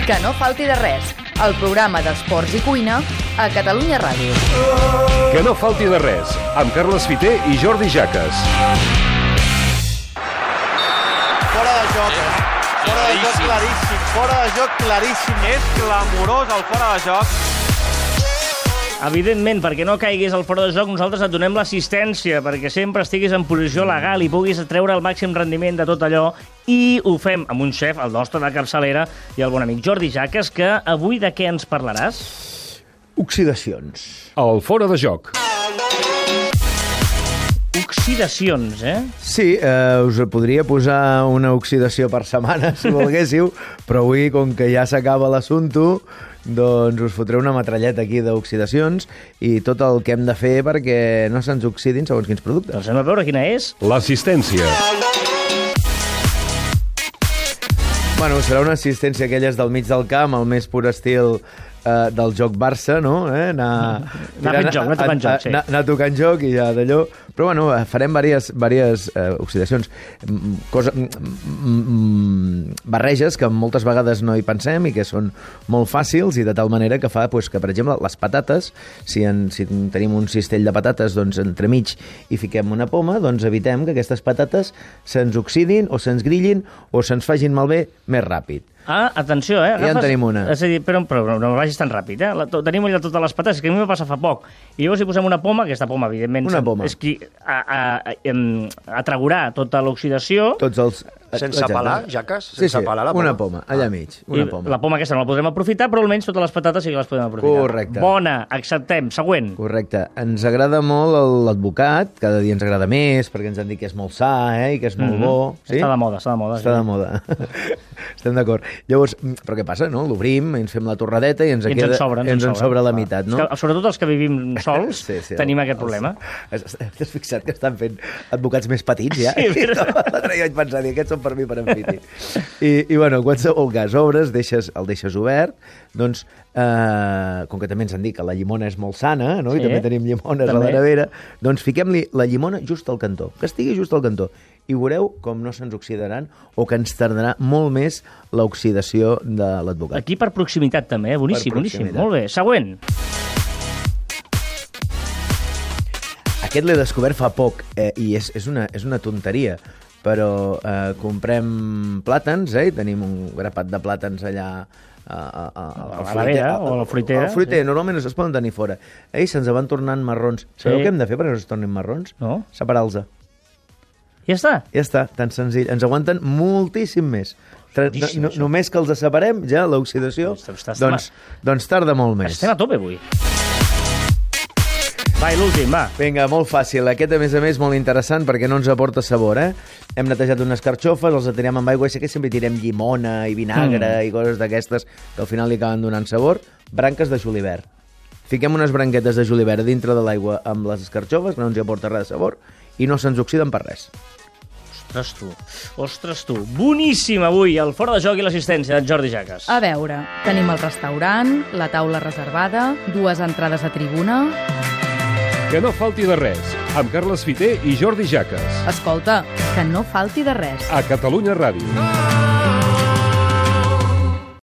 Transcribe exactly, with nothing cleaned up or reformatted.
Que no falti de res, el programa d'esports i cuina a Catalunya Ràdio. Que no falti de res, amb Carles Fiter i Jordi Jaques. Fora de joc, eh? Fora de joc claríssim, fora de joc claríssim. És clamorós el fora de joc. Evidentment, perquè no caiguis al fora de joc, nosaltres et donem l'assistència, perquè sempre estiguis en posició legal i puguis treure el màxim rendiment de tot allò, i ho fem amb un xef, el nostre de capçalera, i el bon amic Jordi Jaques, que avui de què ens parlaràs? Oxidacions. El fora de joc. Oxidacions, eh? Sí, eh, us podria posar una oxidació per setmana, si volguéssiu, però avui, com que ja s'acaba l'assumpte, doncs us fotré una metralleta aquí d'oxidacions i tot el que hem de fer perquè no se'ns oxidin segons quins productes. Doncs anem a veure quina és. L'assistència. Bueno, serà una assistència aquelles del mig del camp, el més pur estil eh, del joc Barça, no? Eh? Anar, anar fent joc, anar tocant joc, sí. Anar, anar tocant joc i ja d'allò... Però, bueno, farem diverses, diverses eh, oxidacions, cosa, barreges que moltes vegades no hi pensem i que són molt fàcils i de tal manera que fa pues, que, per exemple, les patates, si, en, si tenim un cistell de patates doncs, entremig i fiquem una poma, doncs evitem que aquestes patates se'ns oxidin o se'ns grillin o se'ns facin malbé més ràpid. Ah, atenció, eh? Agafes... Ja en tenim una. És a dir, però, però no vagis tan ràpid, eh? La, tenim allà totes les patates, que a mi me passa fa poc. I llavors hi posem una poma, aquesta poma, evidentment, una poma. és qui a, a, a, atraurà tota l'oxidació. Tots els... Sense pelar, Jaques? Sense Sí, sí, pelar la poma. una poma, allà mig. Una I poma. la poma aquesta no la podrem aprofitar, però almenys totes les patates sí que les podem aprofitar. Correcte. Bona, acceptem. Següent. Correcte. Ens agrada molt l'advocat, cada dia ens agrada més, perquè ens han dit que és molt sa, eh, i que és molt Mm-hmm. bo. Sí? Està de moda, està de moda. Està sí. de moda. Estem d'acord. Llavors, però què passa, no? L'obrim, ens fem la torradeta i ens, I ens queda, en sobra. Ens, ens en sobra la meitat, no? És que, sobretot els que vivim sols Sí, sí, tenim el, aquest problema. Els, T'has fixat que estan fent advocats més petits, ja? Sí, però... L'altre dia vaig pensar, dir, aquests són per mi per en Fiti. I, I, bueno, en qualsevol cas, obres, deixes, el deixes obert, doncs, eh, com que també ens han dit que la llimona és molt sana, no? Sí, I també tenim llimones també. a la nevera, doncs fiquem-li la llimona just al cantó, que estigui just al cantó. I veureu com no se'ns oxidaran o que ens tardarà molt més l'oxidació de l'advocat. Aquí per proximitat també, eh? Boníssim, boníssim. Molt bé. Següent. Aquest l'he descobert fa poc eh, i és, és, una, és una tonteria, però eh, comprem plàtans, eh, i tenim un grapat de plàtans allà a, a, a, a, la nevera o a la fruitera. A la fruitera, sí. Normalment es poden tenir fora. Eh, I se'ns van tornant marrons. Sabeu Sí. què hem de fer perquè no es tornin marrons? No. Separar-los. Ja està. Ja està, tan senzill. Ens aguanten moltíssim més. Tra Boníssim, no, això. només que els separem, ja l'oxidació, Estàs- doncs, doncs tarda molt més. Estem a tope avui. Va, i l'últim, va. Vinga, molt fàcil. Aquest, a més a més, molt interessant perquè no ens aporta sabor, eh? Hem netejat unes carxofes, els atirem amb aigua, i sé que sempre hi tirem llimona i vinagre mm. i coses d'aquestes que al final li acaben donant sabor. Branques de julivert. Fiquem unes branquetes de julivert dintre de l'aigua amb les escarxofes, que no ens hi aporta res de sabor, i no se'ns oxiden per res. Ostres, tu. Ostres, tu. Boníssim avui, el fora de joc i l'assistència d'en Jordi Jaques. A veure, tenim el restaurant, la taula reservada, dues entrades a tribuna... Que no falti de res, amb Carles Fiter i Jordi Jaques. Escolta, que no falti de res. A Catalunya Ràdio.